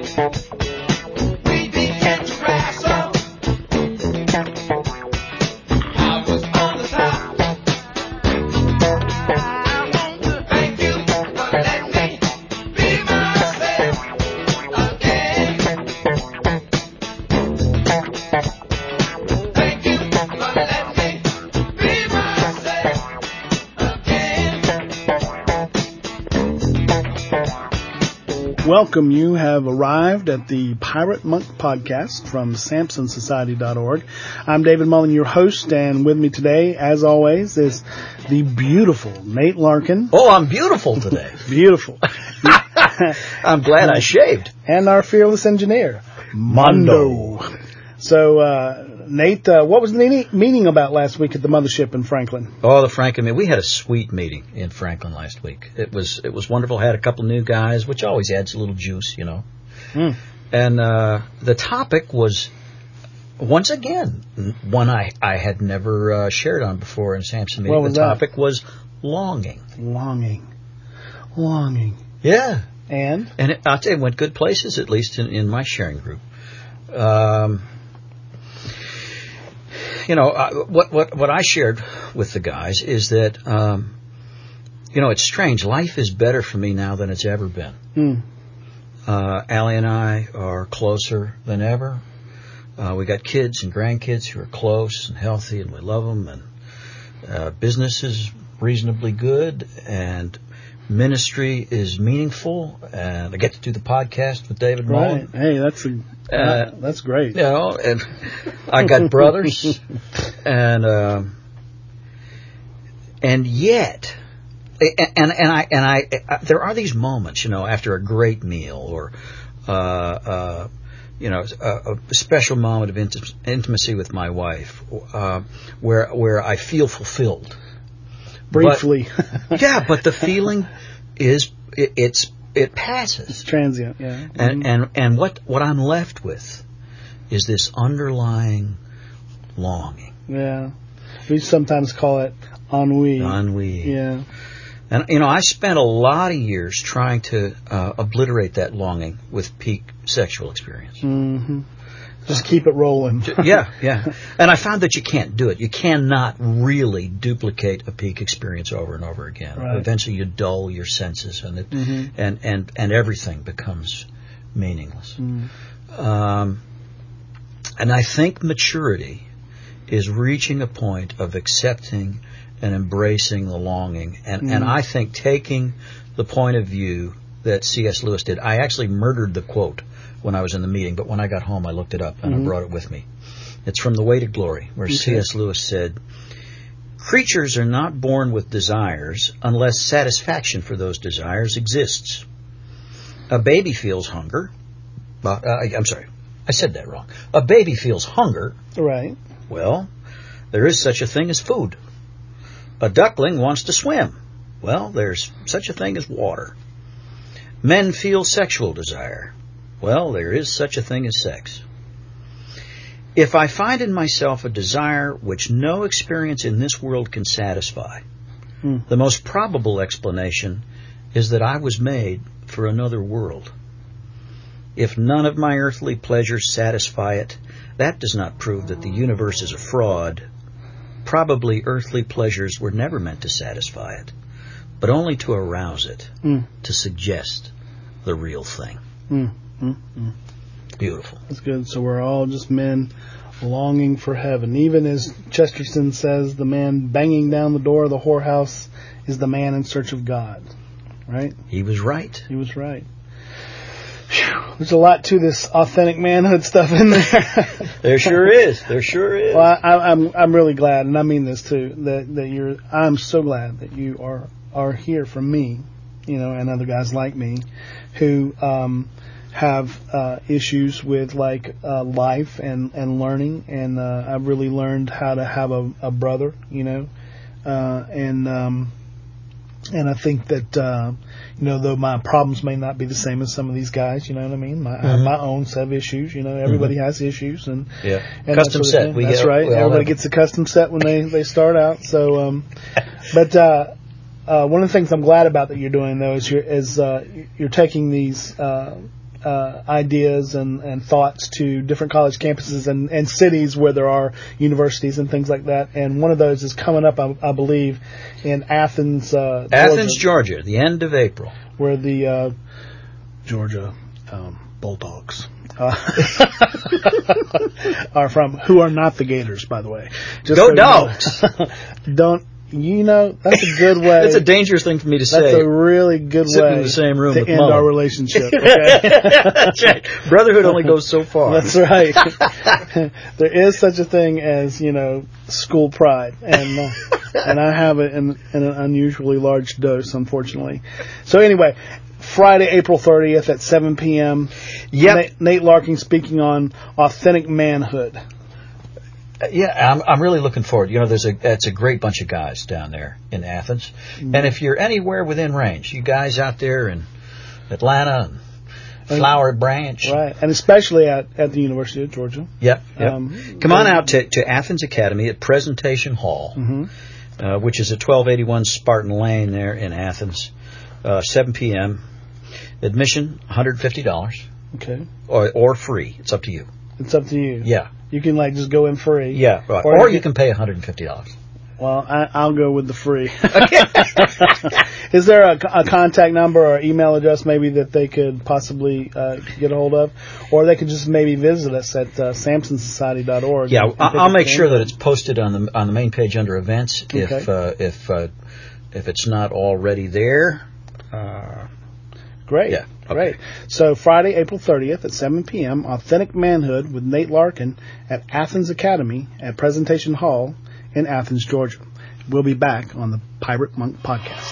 Welcome. You have arrived at the Pirate Monk Podcast from SamsonSociety.org. I'm David Mullen, your host, and with me today, as always, is the beautiful Nate Larkin. Oh, I'm beautiful today. Beautiful. I'm glad I shaved. And our fearless engineer, Mondo. So, Nate, what was the meeting about last week at the mothership in Franklin? Oh, the Franklin meeting. We had a sweet meeting in Franklin last week. It was wonderful. Had a couple new guys, which always adds a little juice, you know. Mm. And the topic was, once again, one I had never shared on before in Samson meeting. What was the topic was longing. Longing. Yeah. And I'll tell you, it went good places, at least in my sharing group. You know, what I shared with the guys is that, you know, it's strange. Life is better for me now than it's ever been. Mm. Allie and I are closer than ever. We got kids and grandkids who are close and healthy, and we love them. And business is reasonably good, and ministry is meaningful. And I get to do the podcast with David Mullen. Right. Hey, that's great. You know, and I got brothers, and yet, and I there are these moments, you know, after a great meal or, you know, a special moment of intimacy with my wife, where I feel fulfilled. Briefly. But, yeah, but the feeling is, it passes. It's transient, yeah. And what I'm left with is this underlying longing. Yeah. We sometimes call it ennui. Ennui. Yeah. And, you know, I spent a lot of years trying to obliterate that longing with peak sexual experience. Mm-hmm. Just keep it rolling. Yeah. And I found that you can't do it. You cannot really duplicate a peak experience over and over again. Right. Eventually you dull your senses, and it, and everything becomes meaningless. Mm. And I think maturity is reaching a point of accepting and embracing the longing. And I think taking the point of view that C.S. Lewis did. I actually murdered the quote when I was in the meeting, but when I got home I looked it up and I brought it with me. It's from The Way to Glory, where C.S. Lewis said, "Creatures are not born with desires unless satisfaction for those desires exists. A baby feels hunger." I'm sorry, I said that wrong. A baby feels hunger. Right. Well, there is such a thing as food. A duckling wants to swim. Well, there's such a thing as water. Men feel sexual desire. Well, there is such a thing as sex. If I find in myself a desire which no experience in this world can satisfy, the most probable explanation is that I was made for another world. If none of my earthly pleasures satisfy it, that does not prove that the universe is a fraud. Probably earthly pleasures were never meant to satisfy it, but only to arouse it, to suggest the real thing. Beautiful. That's good. So we're all just men longing for heaven. Even as Chesterton says, the man banging down the door of the whorehouse is the man in search of God. Right? He was right. He was right. Whew. There's a lot to this authentic manhood stuff in there. There sure is. There sure is. Well, I'm really glad, and I mean this too, that you're. I'm so glad that you are here for me, you know, and other guys like me, who have issues with like life and learning, and I've really learned how to have a brother, you know, and I think that you know, though my problems may not be the same as some of these guys, you know what I mean? I have my own set of issues, you know. Everybody has issues, and custom set. That's right. Everybody gets a custom set when they start out. So, but one of the things I'm glad about that you're doing though is you're taking these ideas and thoughts to different college campuses and cities where there are universities and things like that. And one of those is coming up, I believe, in Athens, Georgia, the end of April, where the Georgia Bulldogs are from, who are not the Gators, by the way. Just Go so Dogs! That's a good way. That's a dangerous thing for me to say. That's a really good Sitting way in the same room to with end Mullen. our relationship. Okay? That's right. Brotherhood only goes so far. That's right. There is such a thing as, school pride, and I have it in an unusually large dose, unfortunately. So anyway, Friday, April 30th at 7 p.m. Yep. Nate Larkin speaking on authentic manhood. Yeah, I'm really looking forward. It's a great bunch of guys down there in Athens. Mm-hmm. And if you're anywhere within range, you guys out there in Atlanta and Flower Branch. Right, and especially at the University of Georgia. Yep. Come on out to Athens Academy at Presentation Hall, mm-hmm. Which is at 1281 Spartan Lane there in Athens, 7 p.m. Admission, $150. Okay. Or free. It's up to you. It's up to you. Yeah. You can just go in free. Yeah, right. Or you can pay $150. Well, I'll go with the free. Is there a contact number or email address maybe that they could possibly get a hold of? Or they could just maybe visit us at samsonsociety.org. Yeah, I'll make sure that it's posted on the main page under events. Okay. If it's not already there. Great. Yeah. Okay. Great. So Friday, April 30th at 7 p.m., Authentic Manhood with Nate Larkin at Athens Academy at Presentation Hall in Athens, Georgia. We'll be back on the Pirate Monk Podcast.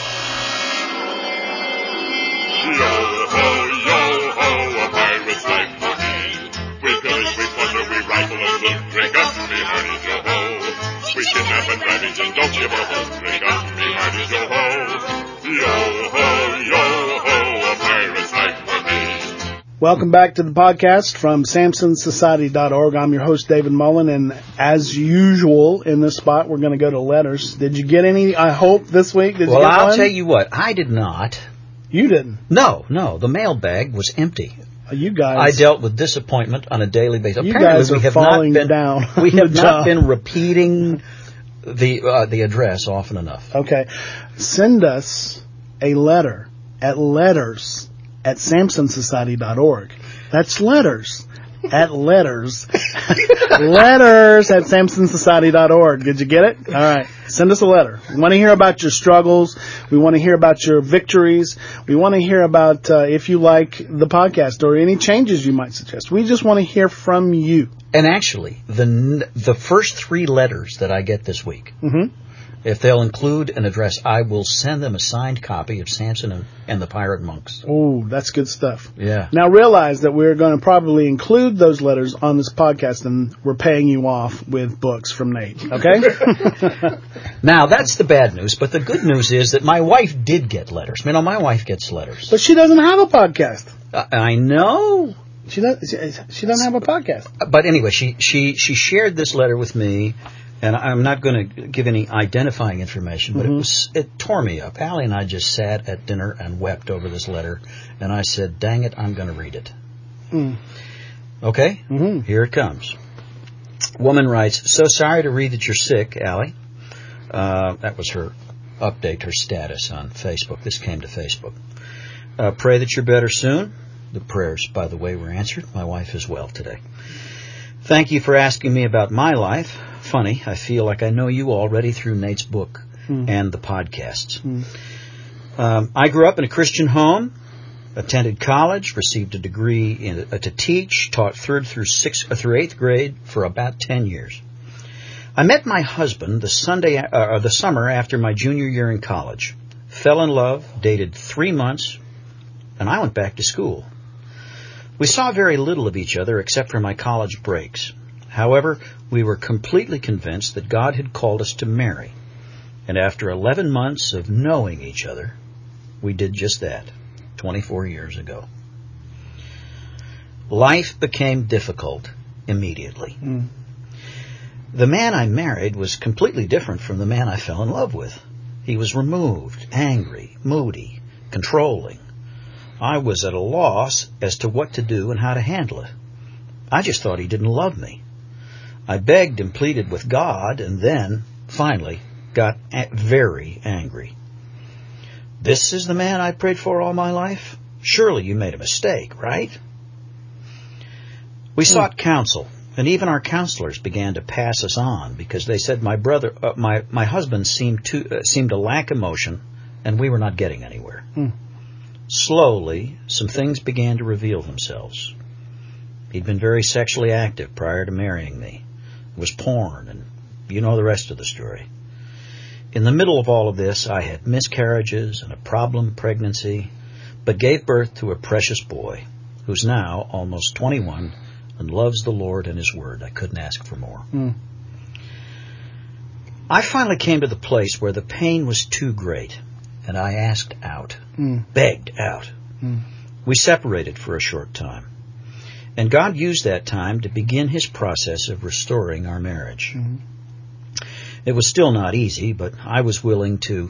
Yo-ho, a pirate's life for me. We pillage, we plunder, we rifle and loot. Drink up, me hearties, yo-ho. We kidnap and ravage and don't give a hoot. Drink up, me hearties, yo-ho. Yo-ho, a pirate's life for me. Welcome back to the podcast from samsonsociety.org. I'm your host, David Mullen, and as usual in this spot, we're going to go to letters. Did you get any, I hope, this week? Did you get I'll one? tell you what, I did not. You didn't? No, the mailbag was empty. You guys. I dealt with disappointment on a daily basis. You Apparently, guys are falling down. We have not been repeating the address often enough. Okay. Send us a letter at letters@samsonsociety.org. That's letters at letters at samsonsociety.org. Did you get it? All right. Send us a letter. We want to hear about your struggles. We want to hear about your victories. We want to hear about if you like the podcast or any changes you might suggest. We just want to hear from you. And actually, the first 3 letters that I get this week, mm-hmm. if they'll include an address, I will send them a signed copy of Samson and the Pirate Monks. Oh, that's good stuff. Yeah. Now realize that we're going to probably include those letters on this podcast, and we're paying you off with books from Nate. Okay? Now, that's the bad news, but the good news is that my wife did get letters. My wife gets letters. But she doesn't have a podcast. I know. She doesn't have a podcast. But anyway, she shared this letter with me. And I'm not going to give any identifying information, but mm-hmm. it tore me up. Allie and I just sat at dinner and wept over this letter, and I said, dang it, I'm going to read it. Mm. Okay? Mm-hmm. Here it comes. Woman writes, so sorry to read that you're sick, Allie. That was her update, her status on Facebook. This came to Facebook. Pray that you're better soon. The prayers, by the way, were answered. My wife is well today. Thank you for asking me about my life. Funny, I feel like I know you already through Nate's book and the podcasts. I grew up in a Christian home, attended college, received a degree to teach, taught 3rd through 8th grade for about 10 years. I met my husband the summer after my junior year in college, fell in love, dated 3 months, and I went back to school. We saw very little of each other except for my college breaks. However, we were completely convinced that God had called us to marry. And after 11 months of knowing each other, we did just that, 24 years ago. Life became difficult immediately. The man I married was completely different from the man I fell in love with. He was removed, angry, moody, controlling. I was at a loss as to what to do and how to handle it. I just thought he didn't love me. I begged and pleaded with God, and then, finally, got very angry. This is the man I prayed for all my life? Surely you made a mistake, right? We sought counsel, and even our counselors began to pass us on because they said my husband seemed to lack emotion, and we were not getting anywhere. Slowly, some things began to reveal themselves. He'd been very sexually active prior to marrying me. It was porn, and you know the rest of the story. In the middle of all of this, I had miscarriages and a problem pregnancy, but gave birth to a precious boy who's now almost 21 and loves the Lord and His Word. I couldn't ask for more. I finally came to the place where the pain was too great, and I asked out, begged out. We separated for a short time, and God used that time to begin His process of restoring our marriage. It was still not easy, but I was willing to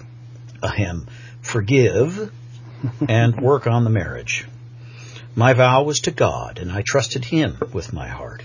forgive and work on the marriage. My vow was to God, and I trusted Him with my heart.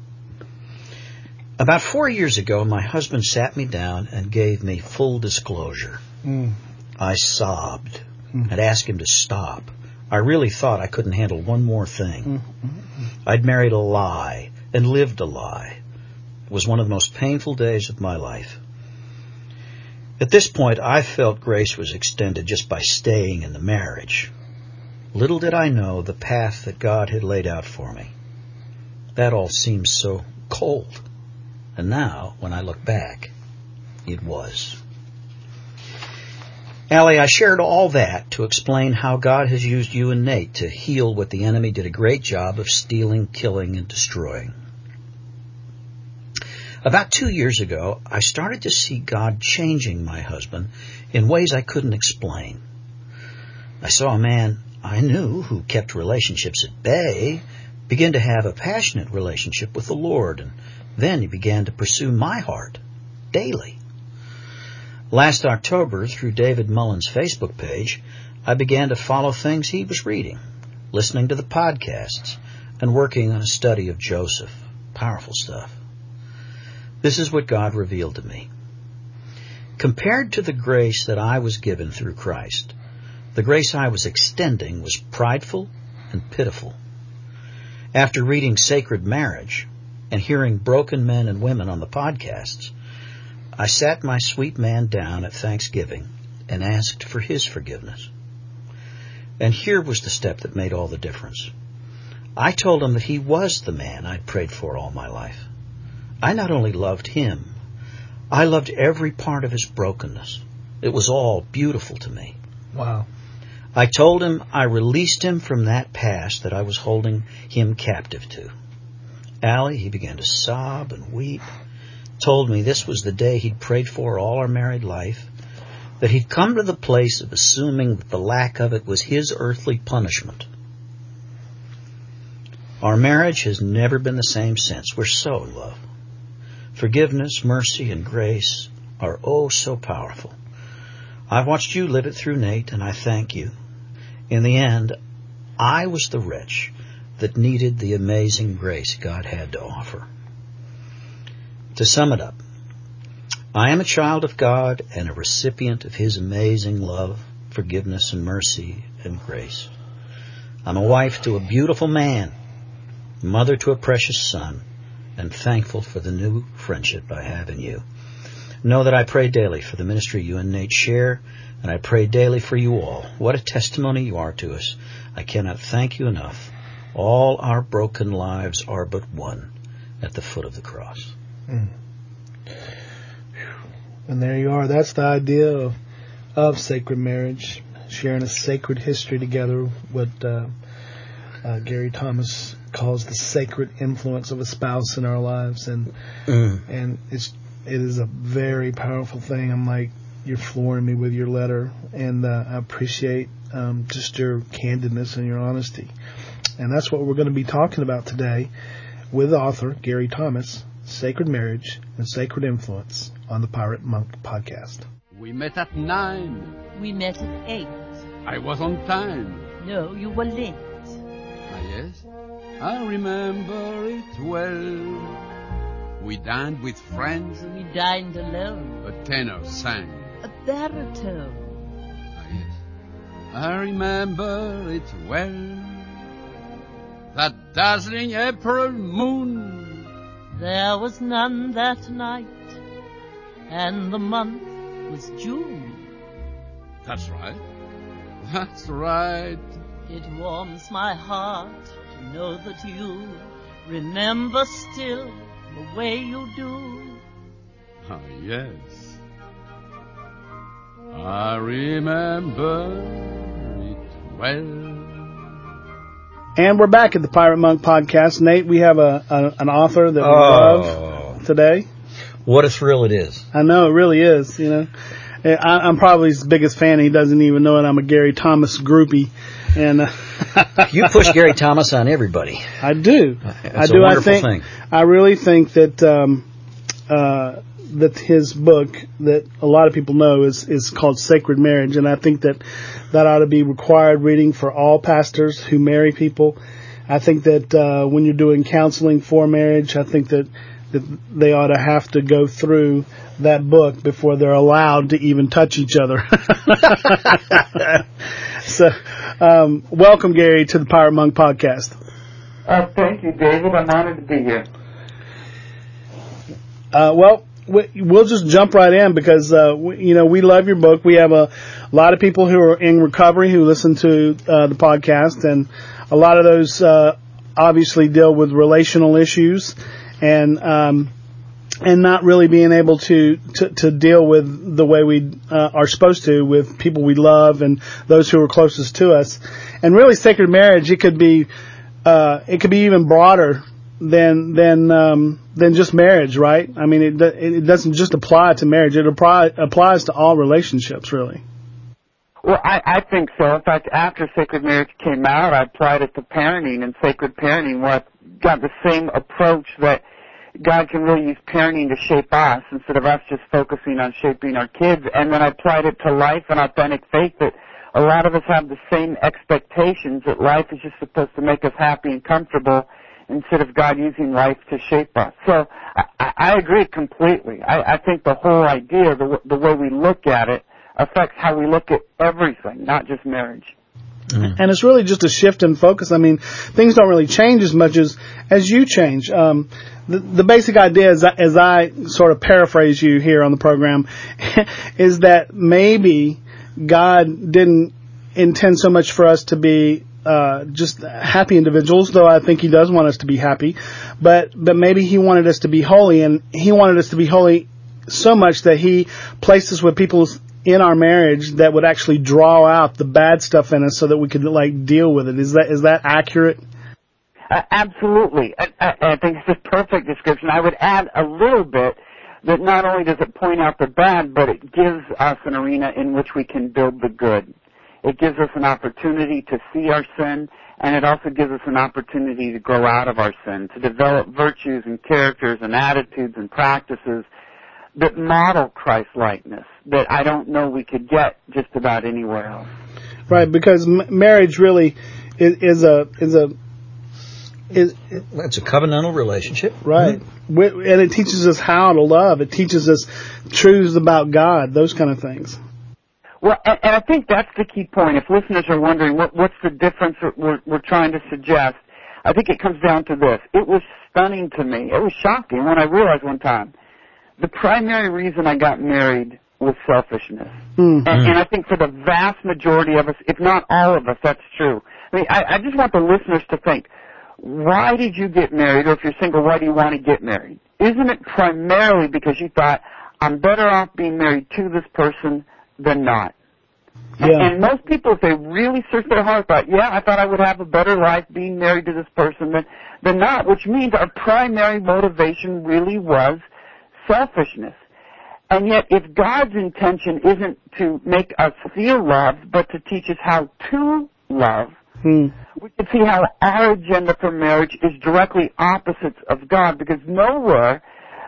About 4 years ago, my husband sat me down and gave me full disclosure. I sobbed and asked him to stop. I really thought I couldn't handle one more thing. I'd married a lie and lived a lie. It was one of the most painful days of my life. At this point, I felt grace was extended just by staying in the marriage. Little did I know the path that God had laid out for me. That all seems so cold. And now, when I look back, it was. Allie, I shared all that to explain how God has used you and Nate to heal what the enemy did a great job of stealing, killing, and destroying. About 2 years ago, I started to see God changing my husband in ways I couldn't explain. I saw a man I knew who kept relationships at bay begin to have a passionate relationship with the Lord, and then he began to pursue my heart daily. Last October, through David Mullen's Facebook page, I began to follow things he was reading, listening to the podcasts, and working on a study of Joseph. Powerful stuff. This is what God revealed to me. Compared to the grace that I was given through Christ, the grace I was extending was prideful and pitiful. After reading Sacred Marriage and hearing broken men and women on the podcasts, I sat my sweet man down at Thanksgiving and asked for his forgiveness. And here was the step that made all the difference. I told him that he was the man I'd prayed for all my life. I not only loved him, I loved every part of his brokenness. It was all beautiful to me. Wow. I told him I released him from that past that I was holding him captive to. Allie, he began to sob and weep, told me this was the day he'd prayed for all our married life, that he'd come to the place of assuming that the lack of it was his earthly punishment. Our marriage has never been the same since. We're so in love. Forgiveness, mercy, and grace are oh so powerful. I've watched you live it through, Nate, and I thank you. In the end, I was the wretch that needed the amazing grace God had to offer. To sum it up, I am a child of God and a recipient of His amazing love, forgiveness, and mercy and grace. I'm a wife to a beautiful man, mother to a precious son, and thankful for the new friendship I have in you. Know that I pray daily for the ministry you and Nate share, and I pray daily for you all. What a testimony you are to us. I cannot thank you enough. All our broken lives are but one at the foot of the cross. And there you are. That's the idea of sacred marriage, sharing a sacred history together, what Gary Thomas calls the sacred influence of a spouse in our lives, and it is a very powerful thing. I'm like, you're flooring me with your letter, and I appreciate just your candidness and your honesty. And that's what we're going to be talking about today with author Gary Thomas, Sacred Marriage and Sacred Influence on the Pirate Monk Podcast. We met at 9. We met at 8. I was on time. No, you were late. Ah, yes? I remember it well. We dined with friends. We dined alone. A tenor sang. A baritone. Ah, yes. I remember it well. That dazzling April moon. There was none that night, and the month was June. That's right. That's right. It warms my heart to know that you remember still the way you do. Ah, yes. I remember it well. And we're back at the Pirate Monk Podcast. Nate, we have an author that we love today. What a thrill it is. I know, it really is, you know. I'm probably his biggest fan. He doesn't even know it. I'm a Gary Thomas groupie. And you push Gary Thomas on everybody. I do. It's a wonderful thing. I really think that that his book that a lot of people know is called Sacred Marriage, and I think that ought to be required reading for all pastors who marry people. I think that when you're doing counseling for marriage, I think that they ought to have to go through that book before they're allowed to even touch each other. So, welcome, Gary, to the Pirate Monk Podcast. Thank you, David. I'm honored to be here. Well, we'll just jump right in because, we love your book. We have a lot of people who are in recovery who listen to the podcast, and a lot of those obviously deal with relational issues and not really being able to deal with the way we are supposed to with people we love and those who are closest to us. And really, sacred marriage, it could be even broader than just marriage, right? I mean, it doesn't just apply to marriage; it applies to all relationships, really. Well, I think so. In fact, after Sacred Marriage came out, I applied it to parenting and sacred parenting, where I got the same approach that God can really use parenting to shape us instead of us just focusing on shaping our kids. And then I applied it to life and authentic faith, that a lot of us have the same expectations that life is just supposed to make us happy and comfortable instead of God using life to shape us. So I agree completely. I think the whole idea, the way we look at it, affects how we look at everything, not just marriage. Mm-hmm. And it's really just a shift in focus. I mean, things don't really change as much as you change. The basic idea, as I sort of paraphrase you here on the program, is that maybe God didn't intend so much for us to be just happy individuals, though I think He does want us to be happy. But maybe He wanted us to be holy, and He wanted us to be holy so much that He placed us with people in our marriage that would actually draw out the bad stuff in us so that we could deal with it. Is that accurate? Absolutely. I think it's a perfect description. I would add a little bit that not only does it point out the bad, but it gives us an arena in which we can build the good. It gives us an opportunity to see our sin, and it also gives us an opportunity to grow out of our sin, to develop virtues and characters and attitudes and practices that model Christ-likeness that I don't know we could get just about anywhere else. Right, because marriage really is a it's a covenantal relationship. Right. Mm-hmm. And it teaches us how to love. It teaches us truths about God, those kind of things. Well, and I think that's the key point. If listeners are wondering what's the difference that we're trying to suggest, I think it comes down to this. It was stunning to me. It was shocking when I realized one time the primary reason I got married was selfishness. Mm-hmm. And I think for the vast majority of us, if not all of us, that's true. I mean, I just want the listeners to think, why did you get married? Or if you're single, why do you want to get married? Isn't it primarily because you thought, I'm better off being married to this person than not? Yeah. And most people, if they really search their heart, thought, I thought I would have a better life being married to this person than not, which means our primary motivation really was selfishness. And yet, if God's intention isn't to make us feel loved, but to teach us how to love, we can see how our agenda for marriage is directly opposites of God, because nowhere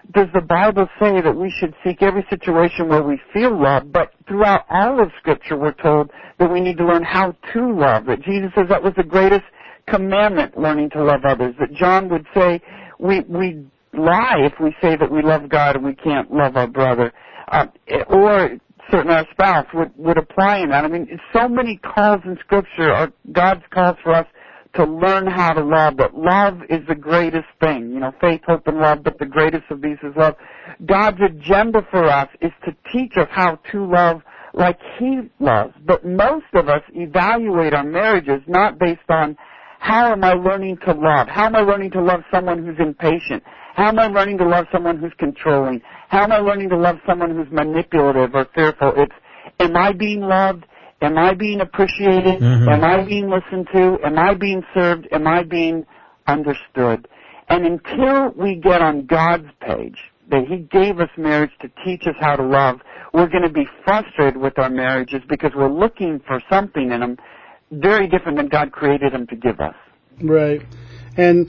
does the Bible say that we should seek every situation where we feel love, but throughout all of Scripture we're told that we need to learn how to love, that Jesus says that was the greatest commandment, learning to love others, that John would say we lie if we say that we love God and we can't love our brother, or certainly our spouse would apply in that. I mean, so many calls in Scripture are God's calls for us to learn how to love, but love is the greatest thing. You know, faith, hope, and love, but the greatest of these is love. God's agenda for us is to teach us how to love like He loves. But most of us evaluate our marriages not based on how am I learning to love? How am I learning to love someone who's impatient? How am I learning to love someone who's controlling? How am I learning to love someone who's manipulative or fearful? It's, am I being loved? Am I being appreciated? Mm-hmm. Am I being listened to? Am I being served? Am I being understood? And until we get on God's page, that He gave us marriage to teach us how to love, we're going to be frustrated with our marriages because we're looking for something in them very different than God created them to give us. Right. And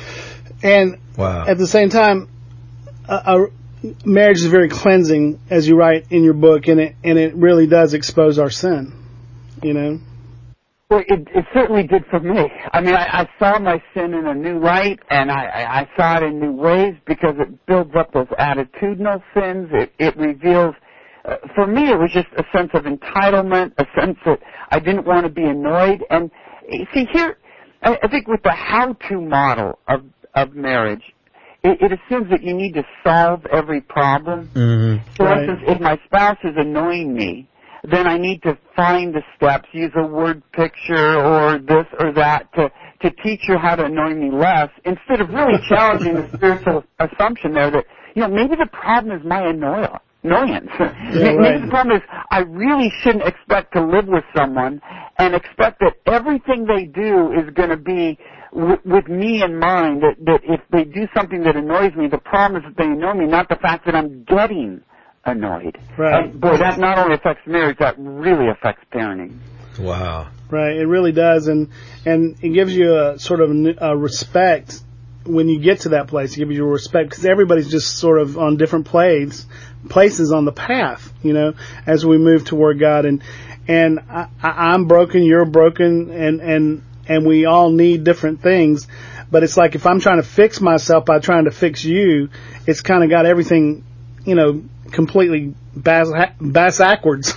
Wow. at the same time, marriage is very cleansing, as you write in your book, and it really does expose our sin. You know? Well, it certainly did for me. I mean, I saw my sin in a new light, and I saw it in new ways because it builds up those attitudinal sins. It reveals, for me, it was just a sense of entitlement, a sense that I didn't want to be annoyed. And see, here, I think with the how-to model of marriage, it assumes that you need to solve every problem. Mm-hmm. For Right. instance, if my spouse is annoying me, then I need to find the steps, use a word picture or this or that to teach her how to annoy me less, instead of really challenging the spiritual assumption there that, you know, maybe the problem is my annoyance. Maybe right. the problem is I really shouldn't expect to live with someone and expect that everything they do is going to be with me in mind, that if they do something that annoys me, the problem is that they annoy me, not the fact that I'm getting annoyed. Right. And boy, that not only affects marriage, that really affects parenting. Wow. Right, it really does, and it gives you a sort of a respect when you get to that place. It gives you a respect because everybody's just sort of on different places on the path, you know, as we move toward God. And I'm broken, you're broken, and we all need different things. But it's like if I'm trying to fix myself by trying to fix you, it's kind of got everything, you know, completely backwards.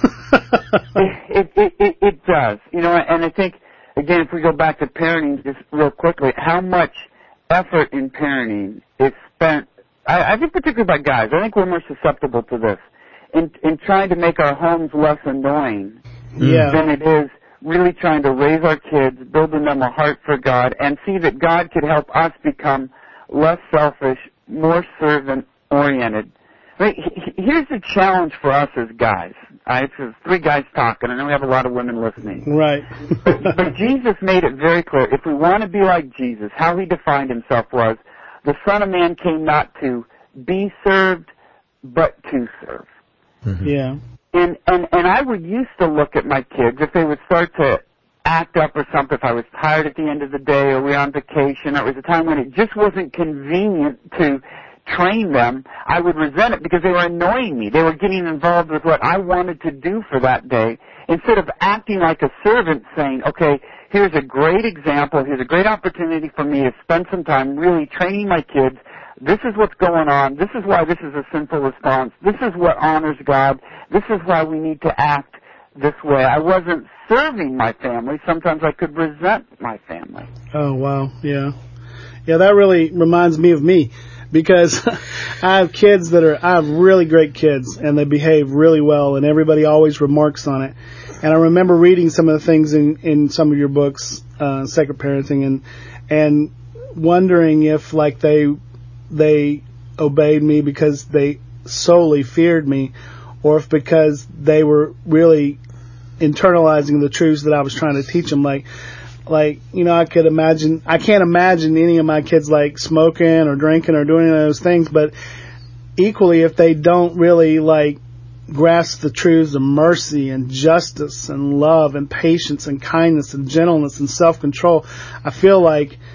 It does, you know, and I think, again, if we go back to parenting just real quickly, how much effort in parenting is spent, I think particularly by guys, I think we're more susceptible to this, in trying to make our homes less annoying Yeah. than it is really trying to raise our kids, building them a heart for God, and see that God could help us become less selfish, more servant-oriented. I mean, here's the challenge for us as guys. It's three guys talking. I know we have a lot of women listening. Right. But Jesus made it very clear. If we want to be like Jesus, how He defined Himself was, the Son of Man came not to be served, but to serve. Mm-hmm. Yeah. And I would used to look at my kids, if they would start to act up or something, if I was tired at the end of the day or we were on vacation, or it was a time when it just wasn't convenient to train them, I would resent it because they were annoying me. They were getting involved with what I wanted to do for that day, instead of acting like a servant saying, okay, here's a great example, here's a great opportunity for me to spend some time really training my kids. This is what's going on. This is why this is a sinful response. This is what honors God. This is why we need to act this way. I wasn't serving my family. Sometimes I could resent my family. Oh, wow. Yeah. Yeah, that really reminds me of me because I have kids I have really great kids and they behave really well and everybody always remarks on it. And I remember reading some of the things in some of your books, Sacred Parenting, and wondering if like they obeyed me because they solely feared me, or if because they were really internalizing the truths that I was trying to teach them. Like, you know, I can't imagine any of my kids like smoking or drinking or doing any of those things, but equally if they don't really like grasp the truths of mercy and justice and love and patience and kindness and gentleness and self-control, I feel like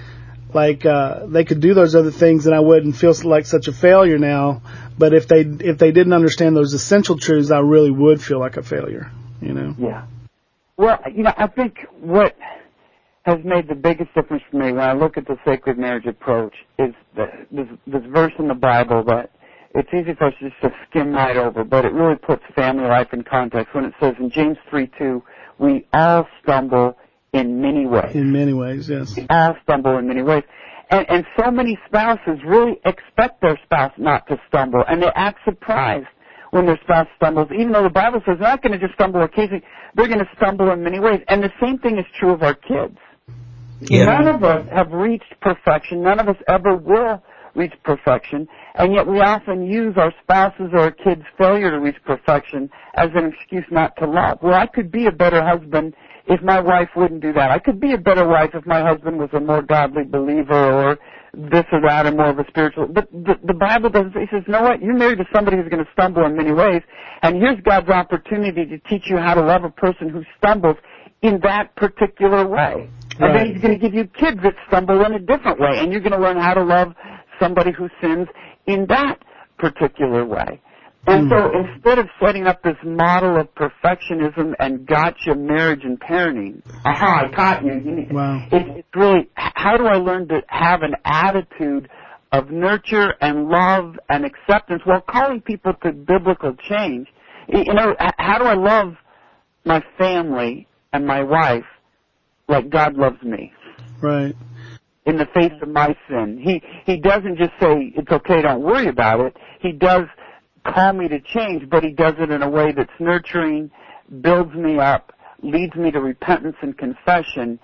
they could do those other things and I wouldn't feel like such a failure now. But if they didn't understand those essential truths, I really would feel like a failure, you know? Yeah. Well, you know, I think what has made the biggest difference for me when I look at the sacred marriage approach is this verse in the Bible that it's easy for us just to skim right over, but it really puts family life in context when it says in James 3:2, we all stumble in many ways. In many ways, yes. We all stumble in many ways. And so many spouses really expect their spouse not to stumble, and they act surprised when their spouse stumbles, even though the Bible says they're not going to just stumble occasionally, they're going to stumble in many ways. And the same thing is true of our kids. Yeah. None of us have reached perfection. None of us ever will reach perfection, and yet we often use our spouses or our kids' failure to reach perfection as an excuse not to love. Well, I could be a better husband if my wife wouldn't do that. I could be a better wife if my husband was a more godly believer or this or that or more of a spiritual. But the Bible doesn't say. It says, you know what? You're married to somebody who's going to stumble in many ways, and here's God's opportunity to teach you how to love a person who stumbles in that particular way. And Right. then he's going to give you kids that stumble in a different way, and you're going to learn how to love somebody who sins in that particular way. And so instead of setting up this model of perfectionism and gotcha marriage and parenting, aha, I caught you. Wow. It's really, how do I learn to have an attitude of nurture and love and acceptance while calling people to biblical change? You know, how do I love my family and my wife like God loves me? Right. In the face of my sin. He doesn't just say, it's okay, don't worry about it. He does call me to change, but he does it in a way that's nurturing, builds me up, leads me to repentance and confession,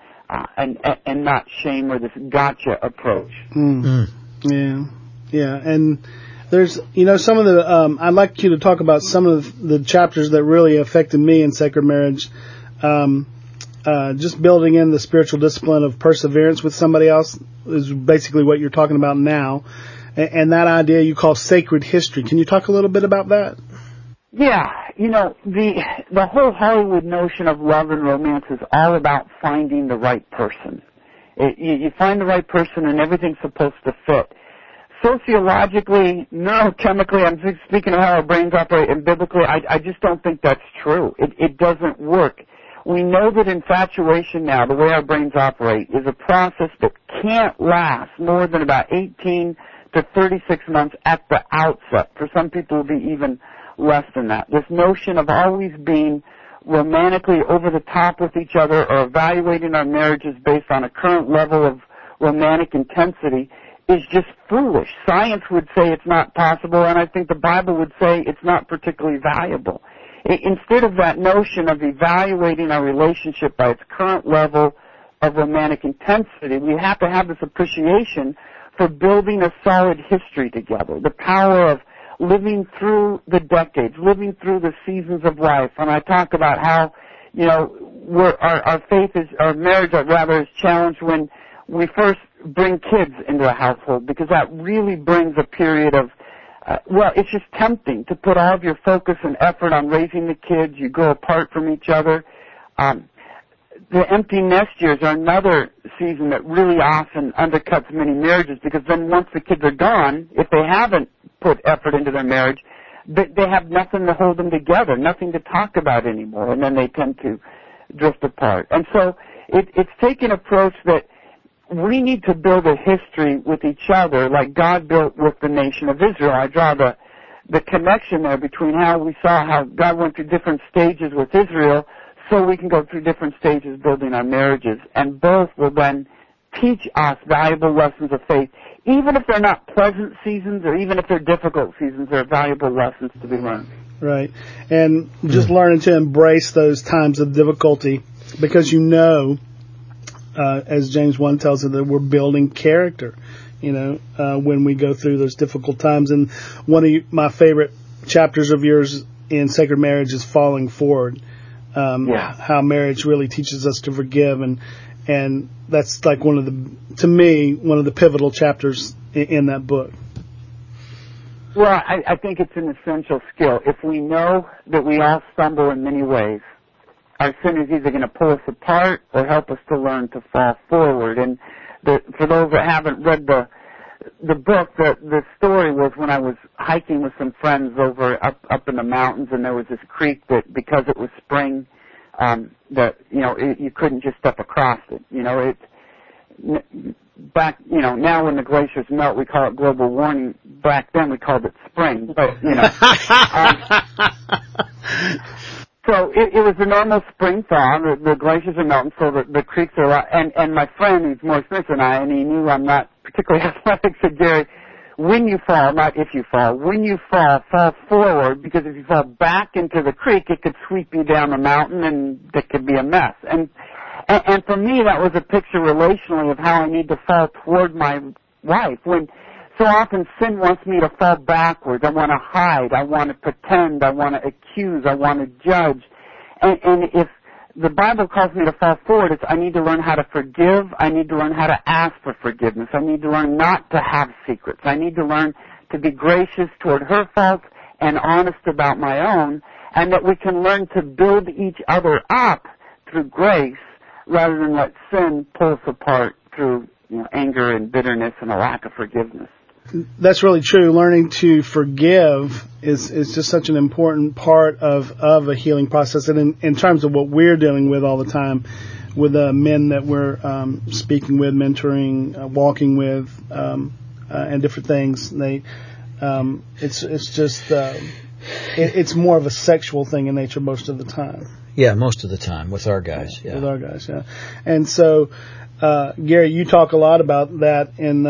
and not shame or this gotcha approach. Yeah. Yeah. And there's, you know, some of the, I'd like you to talk about some of the chapters that really affected me in sacred marriage. Just building in the spiritual discipline of perseverance with somebody else is basically what you're talking about now. And that idea you call sacred history. Can you talk a little bit about that? Yeah, you know, the whole Hollywood notion of love and romance is all about finding the right person. You find the right person and everything's supposed to fit. Sociologically, neurochemically, I'm speaking of how our brains operate, and biblically, I just don't think that's true. It doesn't work. We know that infatuation now, the way our brains operate, is a process that can't last more than about 18 to 36 months at the outset. For some people, it will be even less than that. This notion of always being romantically over the top with each other or evaluating our marriages based on a current level of romantic intensity is just foolish. Science would say it's not possible, and I think the Bible would say it's not particularly valuable. Instead of that notion of evaluating our relationship by its current level of romantic intensity, we have to have this appreciation for building a solid history together. The power of living through the decades, living through the seasons of life. And I talk about how, you know, our faith is, our marriage rather is challenged when we first bring kids into a household, because that really brings a period of, well, it's just tempting to put all of your focus and effort on raising the kids. You grow apart from each other. The empty nest years are another season that really often undercuts many marriages, because then once the kids are gone, if they haven't put effort into their marriage, they have nothing to hold them together, nothing to talk about anymore, and then they tend to drift apart. And so it's taking an approach that we need to build a history with each other like God built with the nation of Israel. I draw the connection there between how we saw how God went through different stages with Israel, so we can go through different stages building our marriages. And both will then teach us valuable lessons of faith. Even if they're not pleasant seasons or even if they're difficult seasons, they're valuable lessons to be learned. Right. And just learning to embrace those times of difficulty, because you know, as James 1 tells us, that we're building character, you know, when we go through those difficult times. And one of my favorite chapters of yours in Sacred Marriage is Falling Forward. How marriage really teaches us to forgive, and that's like one of the pivotal chapters in that book. Well, I think it's an essential skill. If we know that we all stumble in many ways, our sin is either going to pull us apart or help us to learn to fall forward. And For those that haven't read the book, the story was when I was hiking with some friends over up in the mountains, and there was this creek that, because it was spring, you couldn't just step across it. Now when the glaciers melt, we call it global warming. Back then we called it spring, but so it was a normal spring thaw. The glaciers are melting, so the creeks are out. And my friend, who's more experienced than I, and he knew I'm not particularly athletic, said, Gary, when you fall, not if you fall, when you fall forward, because if you fall back into the creek, it could sweep you down the mountain, and that could be a mess. And for me, that was a picture relationally of how I need to fall toward my wife. When so often sin wants me to fall backwards. I want to hide. I want to pretend. I want to accuse. I want to judge. And if the Bible calls me to fall forward, it's I need to learn how to forgive. I need to learn how to ask for forgiveness. I need to learn not to have secrets. I need to learn to be gracious toward her faults and honest about my own, and that we can learn to build each other up through grace rather than let sin pull us apart through anger and bitterness and a lack of forgiveness. That's really true. Learning to forgive is just such an important part of a healing process. And in terms of what we're dealing with all the time with men that we're speaking with, mentoring, walking with, and different things, it's more of a sexual thing in nature most of the time. Yeah, most of the time with our guys. Yeah. With our guys, yeah. And so, Gary, you talk a lot about that in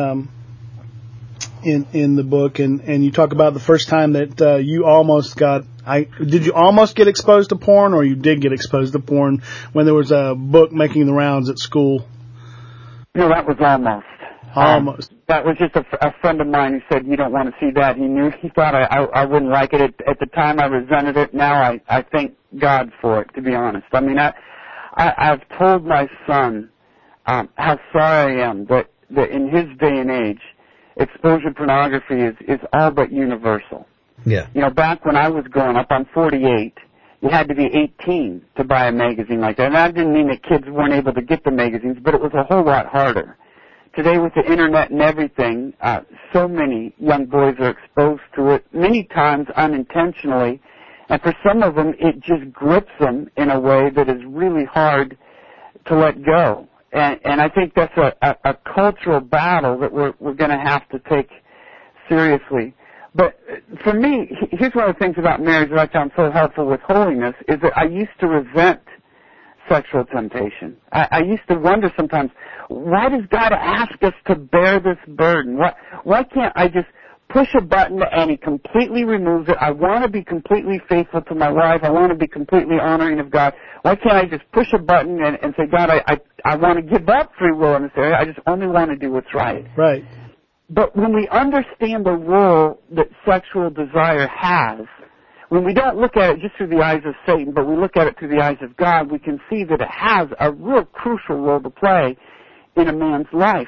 the book, and you talk about the first time that you almost did you almost get exposed to porn, or you did get exposed to porn when there was a book making the rounds at school? No, that was almost. Almost. That was just a friend of mine who said, you don't want to see that. He thought I wouldn't like it. At the time I resented it. Now I thank God for it, to be honest. I mean, I've told my son how sorry I am that in his day and age, exposure to pornography is all but universal. Yeah. Back when I was growing up, I'm 48, you had to be 18 to buy a magazine like that. And that didn't mean that kids weren't able to get the magazines, but it was a whole lot harder. Today with the internet and everything, so many young boys are exposed to it, many times unintentionally, and for some of them it just grips them in a way that is really hard to let go. And I think that's a cultural battle that we're going to have to take seriously. But for me, here's one of the things about marriage that I found so helpful with holiness, is that I used to resent sexual temptation. I used to wonder sometimes, why does God ask us to bear this burden? Why can't I just push a button and He completely removes it? I want to be completely faithful to my wife. I want to be completely honoring of God. Why can't I just push a button and say, God, I want to give up free will in this area. I just only want to do what's right. Right. But when we understand the role that sexual desire has, when we don't look at it just through the eyes of Satan, but we look at it through the eyes of God, we can see that it has a real crucial role to play in a man's life.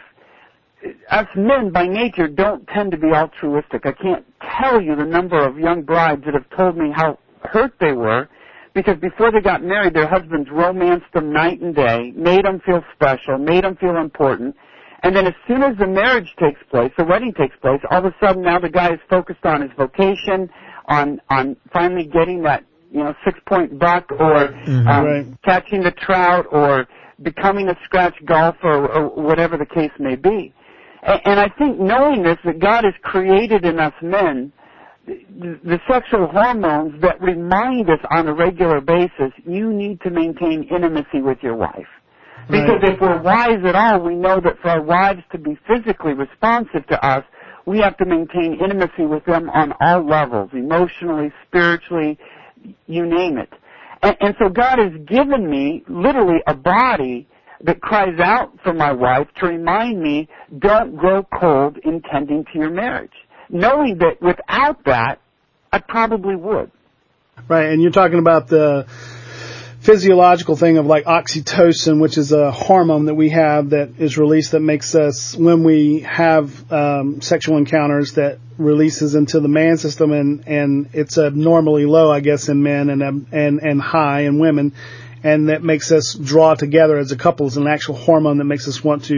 Us men, by nature, don't tend to be altruistic. I can't tell you the number of young brides that have told me how hurt they were because before they got married, their husbands romanced them night and day, made them feel special, made them feel important, and then as soon as the marriage takes place, the wedding takes place, all of a sudden now the guy is focused on his vocation, on finally getting that 6-point buck, or catching the trout, or becoming a scratch golfer, or whatever the case may be. And I think knowing this, that God has created in us men the sexual hormones that remind us on a regular basis, you need to maintain intimacy with your wife. Because if we're wise at all, we know that for our wives to be physically responsive to us, we have to maintain intimacy with them on all levels, emotionally, spiritually, you name it. And so God has given me literally a body that cries out for my wife to remind me, don't grow cold in tending to your marriage. Knowing that without that, I probably would. Right, and you're talking about the physiological thing of like oxytocin, which is a hormone that we have that is released that makes us, when we have sexual encounters, that releases into the man system, and it's abnormally low, I guess, in men and high in women, and that makes us draw together as a couple. It's an actual hormone that makes us want to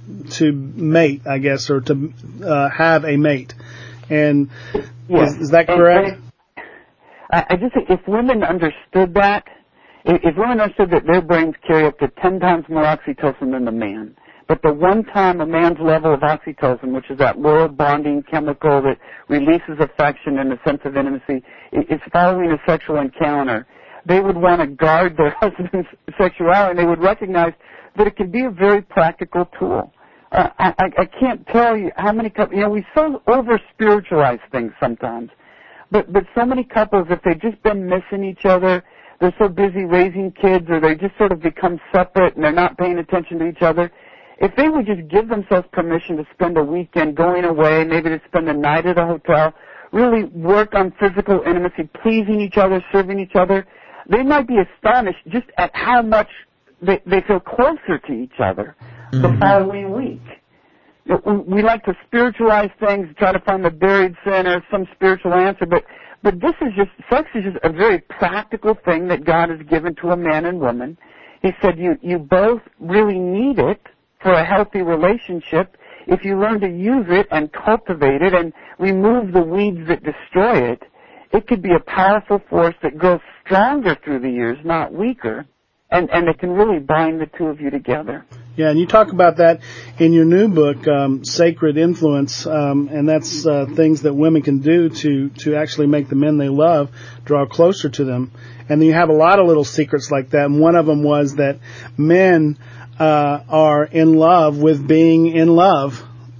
mate, I guess, or to have a mate. And Yes. is that correct? I just think if women understood that, if women understood that their brains carry up to 10 times more oxytocin than the man, but the one time a man's level of oxytocin, which is that loyal bonding chemical that releases affection and a sense of intimacy, is following a sexual encounter, they would want to guard their husband's sexuality, and they would recognize that it can be a very practical tool. I can't tell you how many couples, we so over-spiritualize things sometimes, but so many couples, if they've just been missing each other, they're so busy raising kids, or they just sort of become separate and they're not paying attention to each other, if they would just give themselves permission to spend a weekend going away, maybe to spend a night at a hotel, really work on physical intimacy, pleasing each other, serving each other, they might be astonished just at how much they feel closer to each other the following week. We like to spiritualize things, try to find the buried sin or some spiritual answer, but sex is just a very practical thing that God has given to a man and woman. He said you both really need it for a healthy relationship. If you learn to use it and cultivate it and remove the weeds that destroy it, it could be a powerful force that grows stronger through the years, not weaker, and it can really bind the two of you together. Yeah, and you talk about that in your new book, Sacred Influence, and that's things that women can do to actually make the men they love draw closer to them. And then you have a lot of little secrets like that, and one of them was that men are in love with being in love.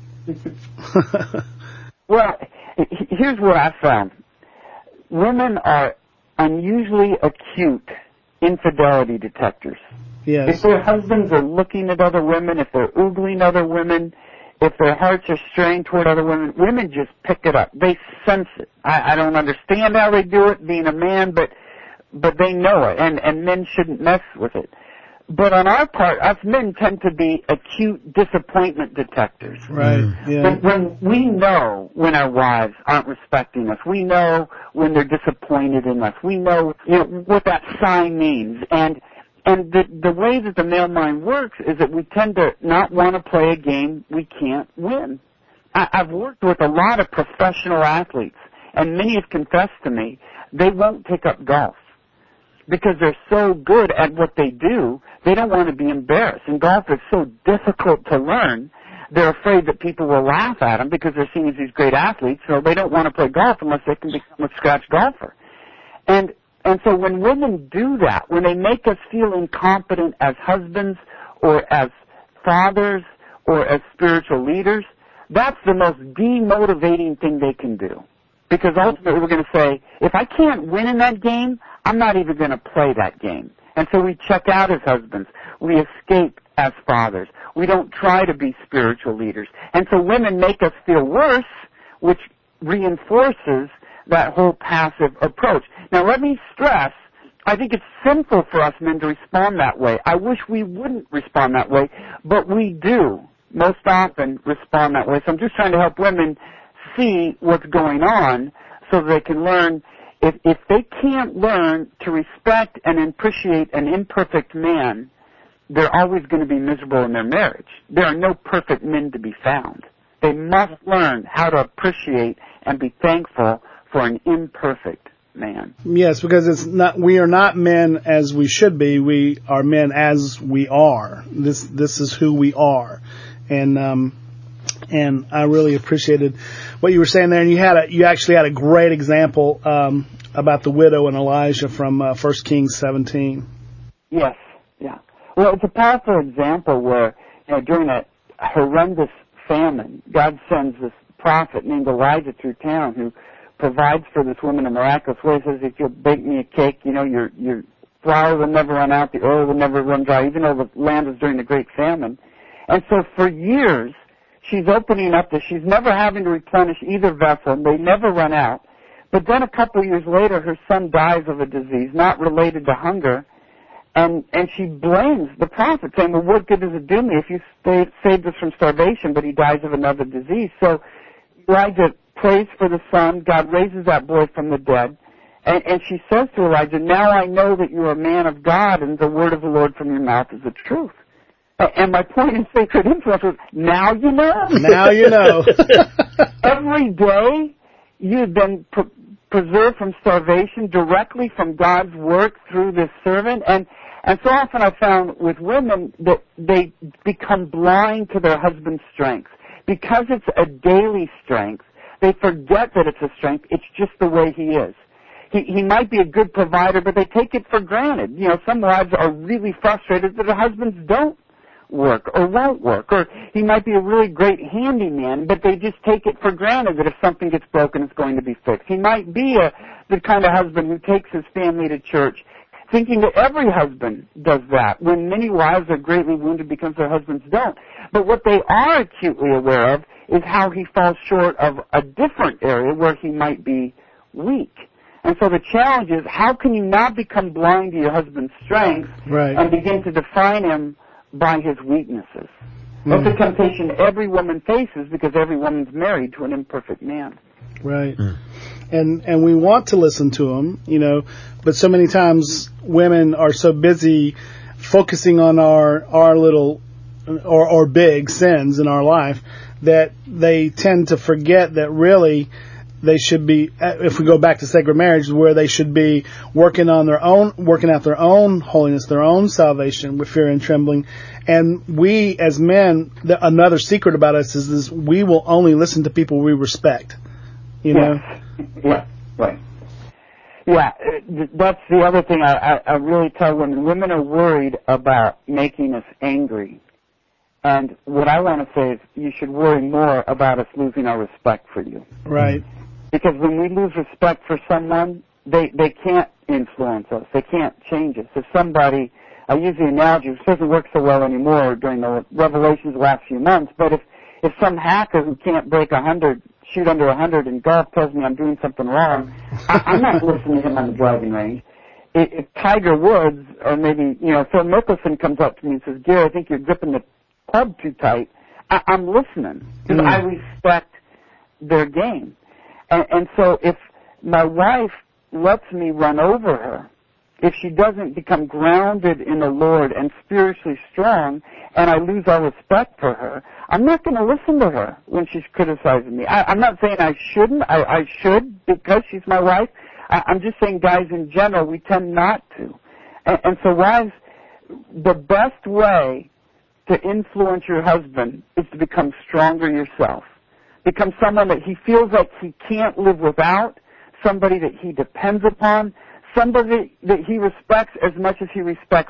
Well, here's what I found. Women are unusually acute infidelity detectors. Yes. If their husbands are looking at other women, if they're oogling other women, if their hearts are straying toward other women, women just pick it up. They sense it. I don't understand how they do it, being a man, but they know it, and men shouldn't mess with it. But on our part, us men tend to be acute disappointment detectors. Right. Yeah. When we know when our wives aren't respecting us, we know when they're disappointed in us. We know, what that sign means. And the way that the male mind works is that we tend to not want to play a game we can't win. I've worked with a lot of professional athletes, and many have confessed to me they won't pick up golf. Because they're so good at what they do, they don't want to be embarrassed. And golf is so difficult to learn, they're afraid that people will laugh at them because they're seen as these great athletes, so they don't want to play golf unless they can become a scratch golfer. And so when women do that, when they make us feel incompetent as husbands or as fathers or as spiritual leaders, that's the most demotivating thing they can do. Because ultimately we're going to say, if I can't win in that game, I'm not even going to play that game. And so we check out as husbands. We escape as fathers. We don't try to be spiritual leaders. And so women make us feel worse, which reinforces that whole passive approach. Now let me stress, I think it's sinful for us men to respond that way. I wish we wouldn't respond that way, but we do most often respond that way. So I'm just trying to help women see what's going on so they can learn. If they can't learn to respect and appreciate an imperfect man, they're always going to be miserable in their marriage. There are no perfect men to be found. They must learn how to appreciate and be thankful for an imperfect man. Yes, because we are not men as we should be. We are men as we are. This is who we are. And I really appreciated what you were saying there. And you actually had a great example about the widow and Elijah from 1 Kings 17. Yes, yeah. Well, it's a powerful example where during a horrendous famine, God sends this prophet named Elijah through town who provides for this woman in miraculous ways. Says, if you'll bake me a cake, your flour will never run out, the oil will never run dry, even though the land was during the great famine. And so for years, she's opening up this. She's never having to replenish either vessel. They never run out. But then a couple of years later, her son dies of a disease not related to hunger. And she blames the prophet, saying, well, what good does it do me if you saved us from starvation, but he dies of another disease? So Elijah prays for the son. God raises that boy from the dead. And she says to Elijah, now I know that you are a man of God, and the word of the Lord from your mouth is the truth. And my point in Sacred Influence was, now you know. Now you know. Every day you've been preserved from starvation directly from God's work through this servant. And so often I found with women that they become blind to their husband's strengths. Because it's a daily strength, they forget that it's a strength. It's just the way he is. He might be a good provider, but they take it for granted. You know, some wives are really frustrated that their husbands don't work or won't work. Or he might be a really great handyman, but they just take it for granted that if something gets broken, it's going to be fixed. He might be the kind of husband who takes his family to church, thinking that every husband does that, when many wives are greatly wounded because their husbands don't. But what they are acutely aware of is how he falls short of a different area where he might be weak. And so the challenge is, how can you not become blind to your husband's strengths and begin to define him by his weaknesses? That's the temptation every woman faces, because every woman's married to an imperfect man. Right. And we want to listen to him, you know, but so many times women are so busy focusing on our little or big sins in our life that they tend to forget that really they should be, if we go back to sacred marriage, where they should be working out their own holiness, their own salvation with fear and trembling. And we as men, another secret about us is we will only listen to people we respect. You know? Yeah, right. Yeah, that's the other thing I really tell women. Women are worried about making us angry. And what I want to say is you should worry more about us losing our respect for you. Right. Because when we lose respect for someone, they can't influence us. They can't change us. If somebody, I use the analogy, which doesn't work so well anymore during the revelations the last few months, but if some hacker who can't break 100, shoot under 100, and golf tells me I'm doing something wrong, I'm not listening to him on the driving range. If Tiger Woods, or maybe, Phil Mickelson comes up to me and says, Gary, I think you're gripping the club too tight, I'm listening, because I respect their game. And so if my wife lets me run over her, if she doesn't become grounded in the Lord and spiritually strong, and I lose all respect for her, I'm not going to listen to her when she's criticizing me. I'm not saying I shouldn't. I should, because she's my wife. I'm just saying, guys, in general, we tend not to. And so, wives, the best way to influence your husband is to become stronger yourself. Become someone that he feels like he can't live without, somebody that he depends upon, somebody that he respects as much as he respects.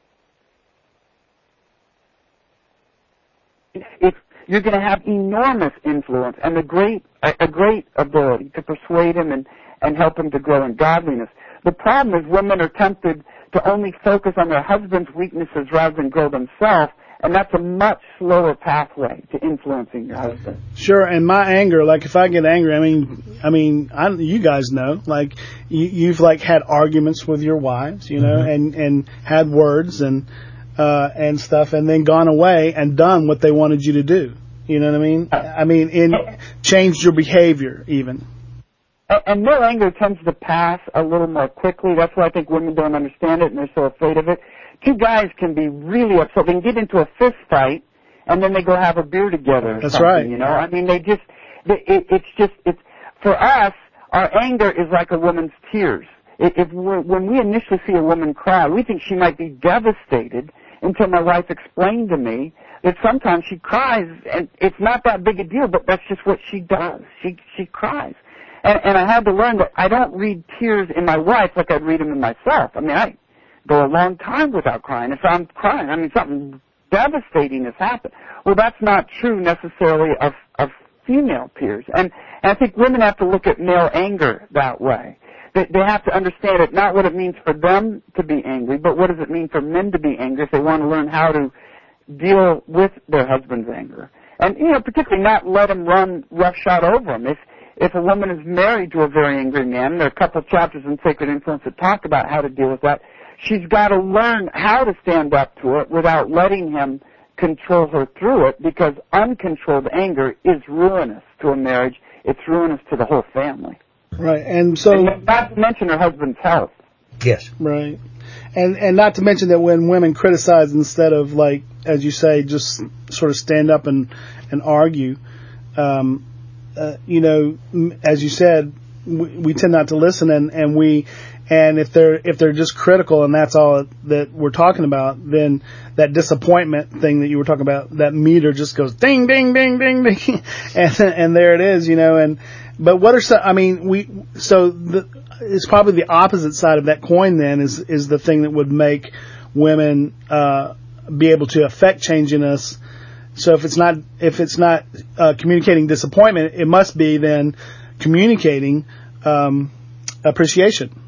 You're going to have enormous influence and a great ability to persuade him and help him to grow in godliness. The problem is women are tempted to only focus on their husband's weaknesses rather than grow themselves, and that's a much slower pathway to influencing your husband. Sure, and my anger, like if I get angry, I mean, you guys know, like you've like had arguments with your wives, and had words and stuff, and then gone away and done what they wanted you to do. You know what I mean? Changed your behavior even. And male anger tends to pass a little more quickly. That's why I think women don't understand it and they're so afraid of it. Two guys can be really upset. They can get into a fist fight, and then they go have a beer together or That's something, right. I mean, it's for us, our anger is like a woman's tears. When we initially see a woman cry, we think she might be devastated, until my wife explained to me that sometimes she cries, and it's not that big a deal, but that's just what she does. She cries. And I had to learn that I don't read tears in my wife like I'd read them in myself. I mean, I go a long time without crying. If I'm crying, I mean, something devastating has happened. Well, that's not true necessarily of female tears. And I think women have to look at male anger that way. They have to understand it, not what it means for them to be angry, but what does it mean for men to be angry if they want to learn how to deal with their husband's anger. And, particularly not let him run roughshod over him. If a woman is married to a very angry man, there are a couple of chapters in Sacred Influence that talk about how to deal with that. She's got to learn how to stand up to it without letting him control her through it, because uncontrolled anger is ruinous to a marriage. It's ruinous to the whole family. Right, and so... And not to mention her husband's health. Yes. Right. And not to mention that when women criticize instead of, like, as you say, just sort of stand up and argue, as you said, we tend not to listen, and if they're just critical and that's all that we're talking about, then that disappointment thing that you were talking about, that meter just goes ding, ding, ding, ding, ding, and there it is, But what are some? I mean, it's probably the opposite side of that coin. Then is the thing that would make women be able to affect change in us. So if it's not communicating disappointment, it must be then communicating appreciation.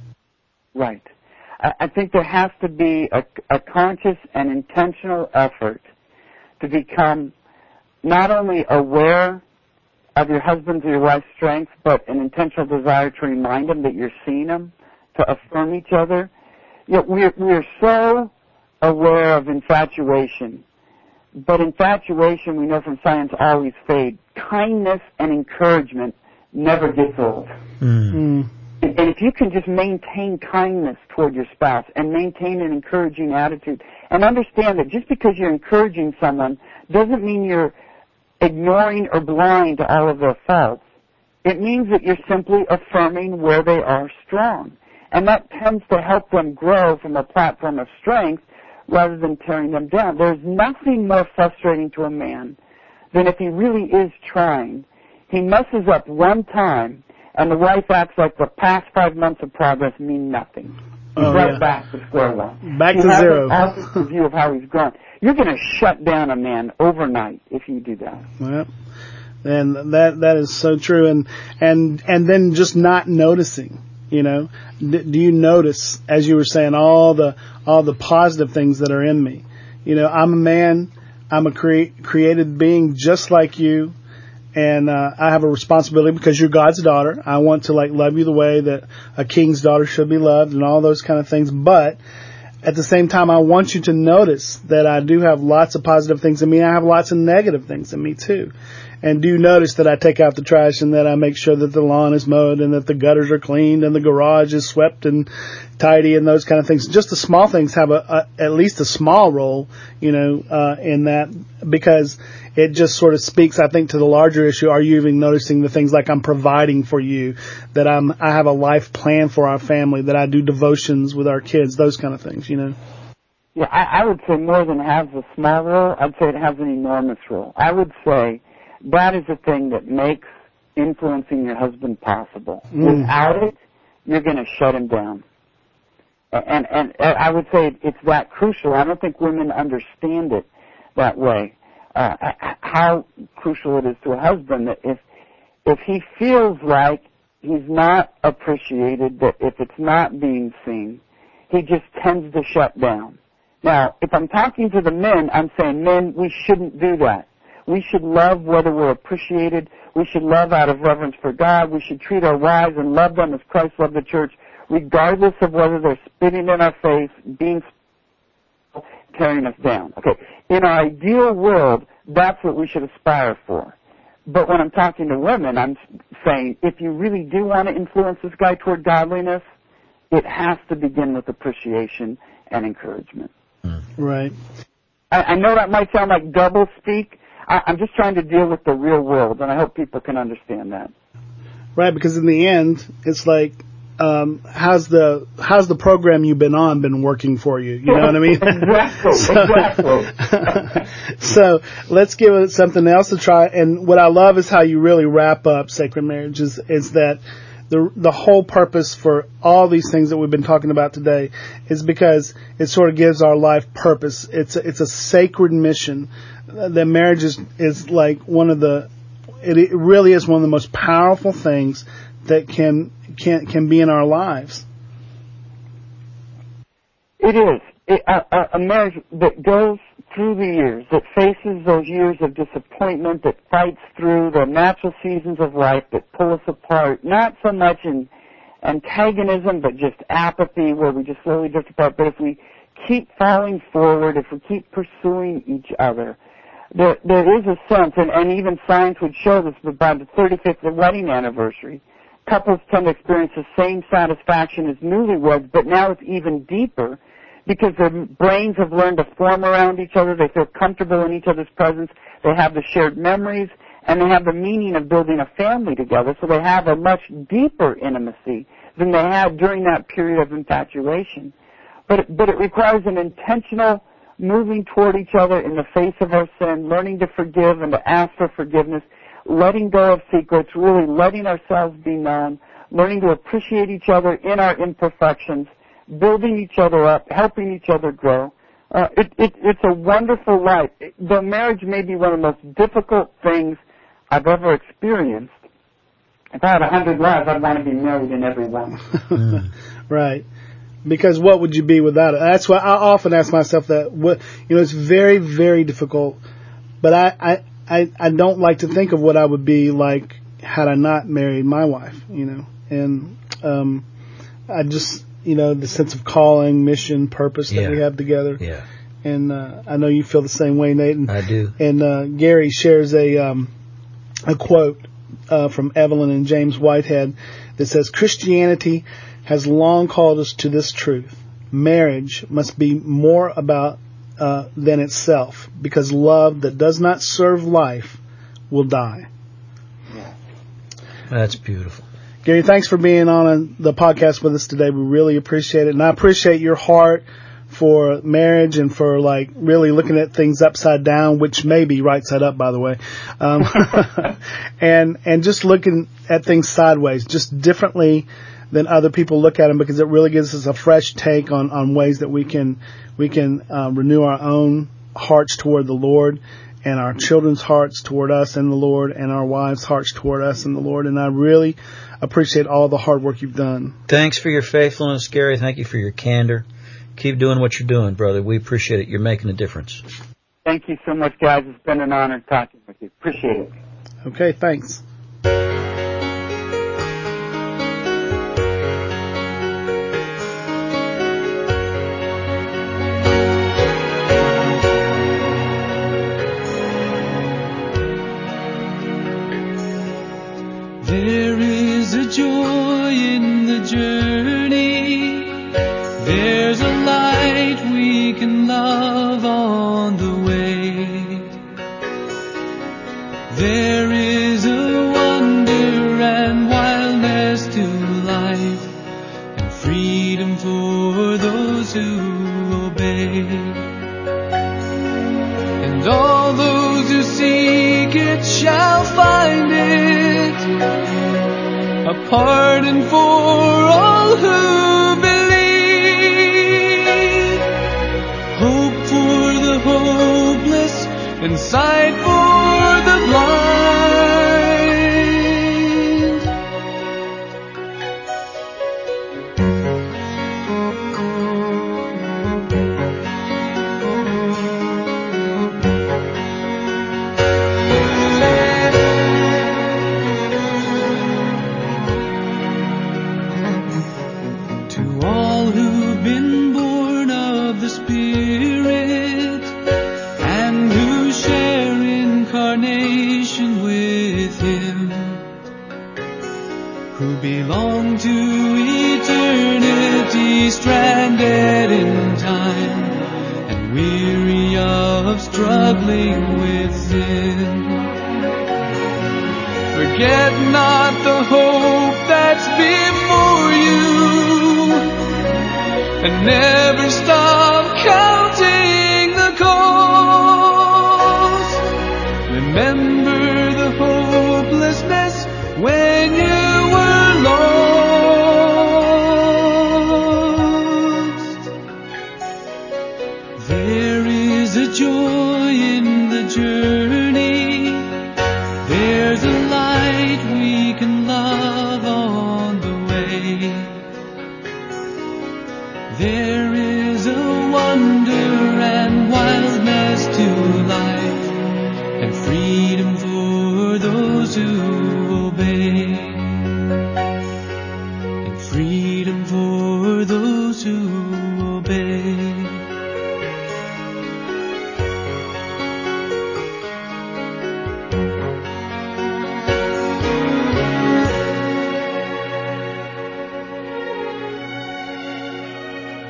Right. I think there has to be a conscious and intentional effort to become not only aware of your husband's or your wife's strengths, but an intentional desire to remind them that you're seeing them, to affirm each other. We're so aware of infatuation, but infatuation, we know from science, always fades. Kindness and encouragement never gets old. Mm. And if you can just maintain kindness toward your spouse and maintain an encouraging attitude, and understand that just because you're encouraging someone doesn't mean you're ignoring or blind to all of their faults. It means that you're simply affirming where they are strong. And that tends to help them grow from a platform of strength rather than tearing them down. There's nothing more frustrating to a man than if he really is trying. He messes up one time, and the wife acts like the past 5 months of progress mean nothing. He's back to square one. Back to zero. Opposite view of how he's grown. You're going to shut down a man overnight if you do that. Well, and that is so true. And then just not noticing. Do you notice, as you were saying, all the positive things that are in me? I'm a man. I'm a created being just like you. And I have a responsibility because you're God's daughter. I want to love you the way that a king's daughter should be loved and all those kind of things. But at the same time, I want you to notice that I do have lots of positive things in me. I have lots of negative things in me too. And do notice that I take out the trash and that I make sure that the lawn is mowed and that the gutters are cleaned and the garage is swept and tidy and those kind of things. Just the small things have at least a small role, in that, because it just sort of speaks, I think, to the larger issue. Are you even noticing the things like I'm providing for you, that I have a life plan for our family, that I do devotions with our kids, those kind of things, Yeah, I would say more than has a small role, I'd say it has an enormous role. I would say that is the thing that makes influencing your husband possible. Without it, you're going to shut him down. And I would say it's that crucial. I don't think women understand it that way. How crucial it is to a husband that if he feels like he's not appreciated, that if it's not being seen, he just tends to shut down. Now, if I'm talking to the men, I'm saying, men, we shouldn't do that. We should love whether we're appreciated. We should love out of reverence for God. We should treat our wives and love them as Christ loved the church, regardless of whether they're spitting in our face, being tearing us down. Okay, in our ideal world, that's what we should aspire for. But when I'm talking to women, I'm saying, if you really do want to influence this guy toward godliness, it has to begin with appreciation and encouragement. Right. I know that might sound like double speak. I'm just trying to deal with the real world, and I hope people can understand that. Right, because in the end, it's like, how's the program you've been on been working for you? You know what I mean? Exactly. So let's give it something else to try. And what I love is how you really wrap up Sacred Marriage is that the whole purpose for all these things that we've been talking about today is because it sort of gives our life purpose. It's a sacred mission. That marriage is like it really is one of the most powerful things that can be in our lives. It is. A marriage that goes through the years, that faces those years of disappointment, that fights through the natural seasons of life that pull us apart, not so much in antagonism, but just apathy, where we just slowly drift apart. But if we keep falling forward, if we keep pursuing each other, there is a sense, and even science would show this, but by the 35th wedding anniversary, couples tend to experience the same satisfaction as newlyweds, but now it's even deeper because their brains have learned to form around each other. They feel comfortable in each other's presence. They have the shared memories, and they have the meaning of building a family together, so they have a much deeper intimacy than they had during that period of infatuation. But it requires an intentional moving toward each other in the face of our sin, learning to forgive and to ask for forgiveness, letting go of secrets, really letting ourselves be known, learning to appreciate each other in our imperfections, building each other up, helping each other grow. It's a wonderful life. The marriage may be one of the most difficult things I've ever experienced. If I had 100 lives, I'd want to be married in every one. Right. Because what would you be without it? That's why I often ask myself that. It's very, very difficult. But I don't like to think of what I would be like had I not married my wife, And I just, the sense of calling, mission, purpose that we have together. Yeah. And I know you feel the same way, Nate. I do. And Gary shares a quote from Evelyn and James Whitehead that says, "Christianity has long called us to this truth. Marriage must be more about than itself, because love that does not serve life will die." That's beautiful. Gary, thanks for being on the podcast with us today. We really appreciate it. And I appreciate your heart for marriage and for really looking at things upside down, which may be right side up, by the way. And just looking at things sideways, just differently than other people look at them, because it really gives us a fresh take on ways that we can renew our own hearts toward the Lord, and our children's hearts toward us and the Lord, and our wives' hearts toward us and the Lord. And I really appreciate all the hard work you've done. Thanks for your faithfulness, Gary. Thank you for your candor. Keep doing what you're doing, brother. We appreciate it. You're making a difference. Thank you so much, guys. It's been an honor talking with you. Appreciate it. Okay, thanks. There is a joy in the journey. There's a light we can love on the way. There is a wonder and wildness to life, and freedom for those who obey. And all those who seek it shall find it, a pardon for all who believe, hope for the hopeless, and sight for the blind. To all who've been born of the Spirit and who share incarnation with Him, who belong to eternity, stranded in time and weary of struggling with sin. Forget not the hope that's before you, and never stop counting the cost. Remember the hopelessness when you were lost. There is a joy in the journey. There's a light we can love on the way. There is a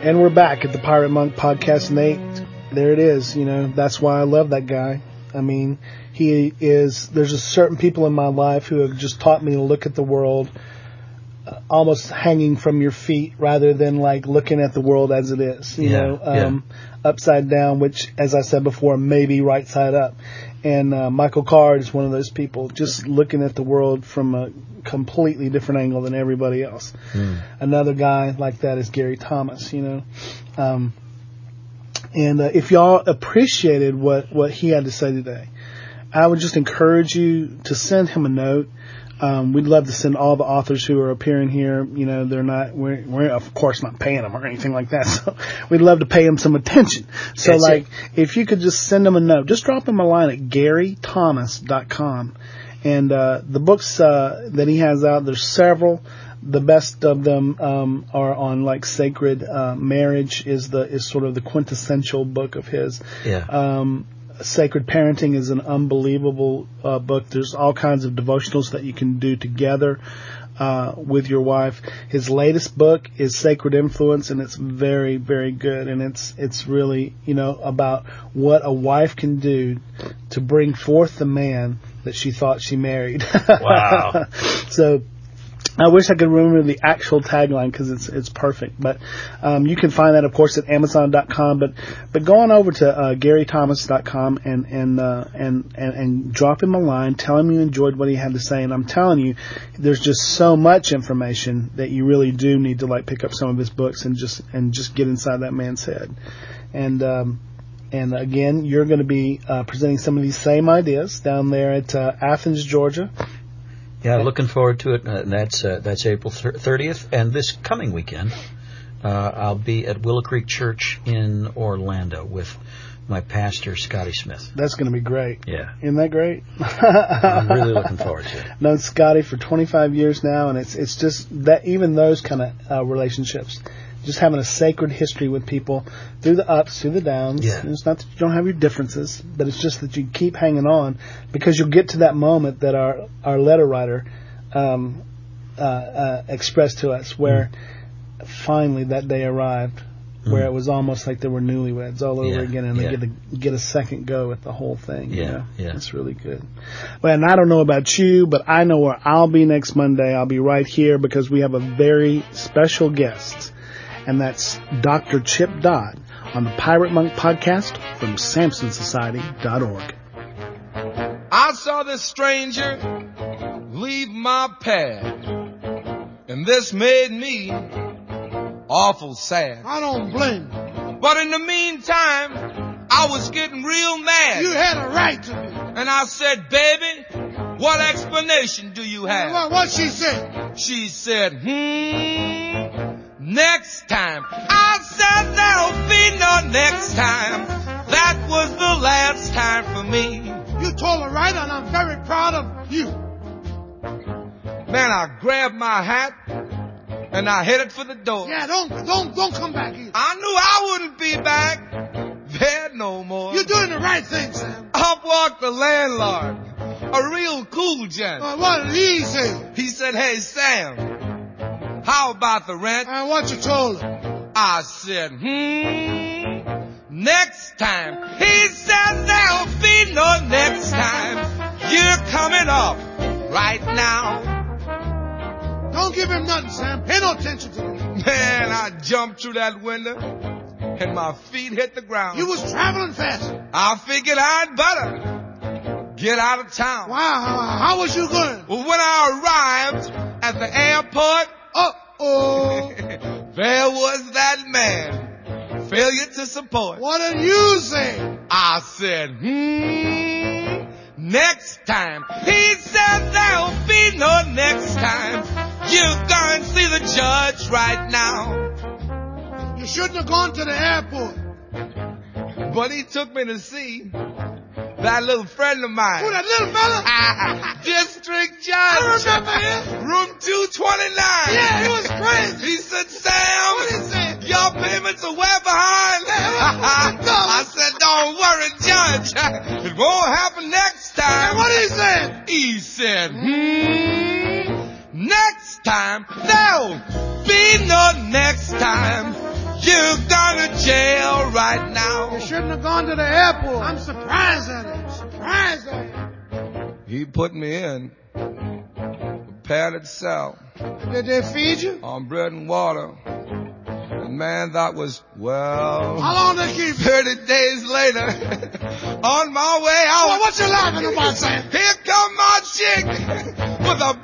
And we're back at the Pirate Monk Podcast, Nate. There it is. You know, that's why I love that guy. I mean, there's just certain people in my life who have just taught me to look at the world almost hanging from your feet rather than like looking at the world as it is, you know, upside down, which, as I said before, may be right side up. And Michael Card is one of those people, just looking at the world from a completely different angle than everybody else. Another guy like that is Gary Thomas, you know. And if y'all appreciated what he had to say today, I would just encourage you to send him a note. We'd love to send all the authors who are appearing here. You know, we're of course not paying them or anything like that. So we'd love to pay them some attention. So if you could just send them a note, just drop him a line at GaryThomas.com. And, the books, that he has out, there's several. The best of them, are on like Sacred, Marriage is sort of the quintessential book of his. Sacred Parenting is an unbelievable book. There's all kinds of devotionals that you can do together with your wife. His latest book is Sacred Influence, and it's very, very good. And it's really, you know, about what a wife can do to bring forth the man that she thought she married. Wow. So I wish I could remember the actual tagline because it's perfect. But you can find that, of course, at Amazon.com. But go on over to GaryThomas.com and drop him a line. Tell him you enjoyed what he had to say. And I'm telling you, there's just so much information that you really do need to like pick up some of his books and just get inside that man's head. And again, you're going to be presenting some of these same ideas down there at Athens, Georgia. Yeah, looking forward to it. That's April 30th. And this coming weekend, I'll be at Willow Creek Church in Orlando with my pastor, Scotty Smith. That's going to be great. Yeah. Isn't that great? I'm really looking forward to it. Known Scotty for 25 years now, and it's just that even those kind of relationships, just having a sacred history with people through the ups, through the downs. Yeah. And it's not that you don't have your differences, but it's just that you keep hanging on because you'll get to that moment that our letter writer expressed to us where finally that day arrived where it was almost like there were newlyweds all over again, and they get a second go at the whole thing. You know? It's really good. But and I don't know about you, but I know where I'll be next Monday. I'll be right here because we have a very special guest. And that's Dr. Chip Dodd on the Pirate Monk Podcast from SamsonSociety.org. I saw this stranger leave my path, and this made me awful sad. I don't blame you. But in the meantime, I was getting real mad. You had a right to be. And I said, baby, what explanation do you have? What she said? She said, next time. I said there'll be no next time. That was the last time for me. You told her right, and I'm very proud of you. Man, I grabbed my hat and I headed for the door. Yeah, don't come back here. I knew I wouldn't be back there no more. You're doing the right thing, Sam. Up walked the landlord, a real cool gent. What did he say? He said, hey, Sam, how about the rent? And what you told him? I said, next time. He said, there'll be no next time. You're coming up right now. Don't give him nothing, Sam. Pay no attention to him. Man, I jumped through that window and my feet hit the ground. You was traveling fast. I figured I'd better get out of town. Wow, how was you going? Well, when I arrived at the airport, there was that man. Failure to support. What did you say? I said, next time. He said there'll be no next time. You go and see the judge right now. You shouldn't have gone to the airport. But he took me to see that little friend of mine. Who, that little fella? District Judge. I remember him. Room 229. Yeah, he was crazy. He said, Sam, what did he say? Your payments are way behind. I said, don't worry, Judge. It won't happen next time. And what did he say? He said, next time. There'll be no next time. You're right now. You shouldn't have gone to the airport. I'm surprised at it. Surprised at it. He put me in a padded cell. Did they feed you? On bread and water. And man, that was, well... How long did they keep you? 30 days later, on my way out... Well, what you laughing about, Sam? Here come my chick with a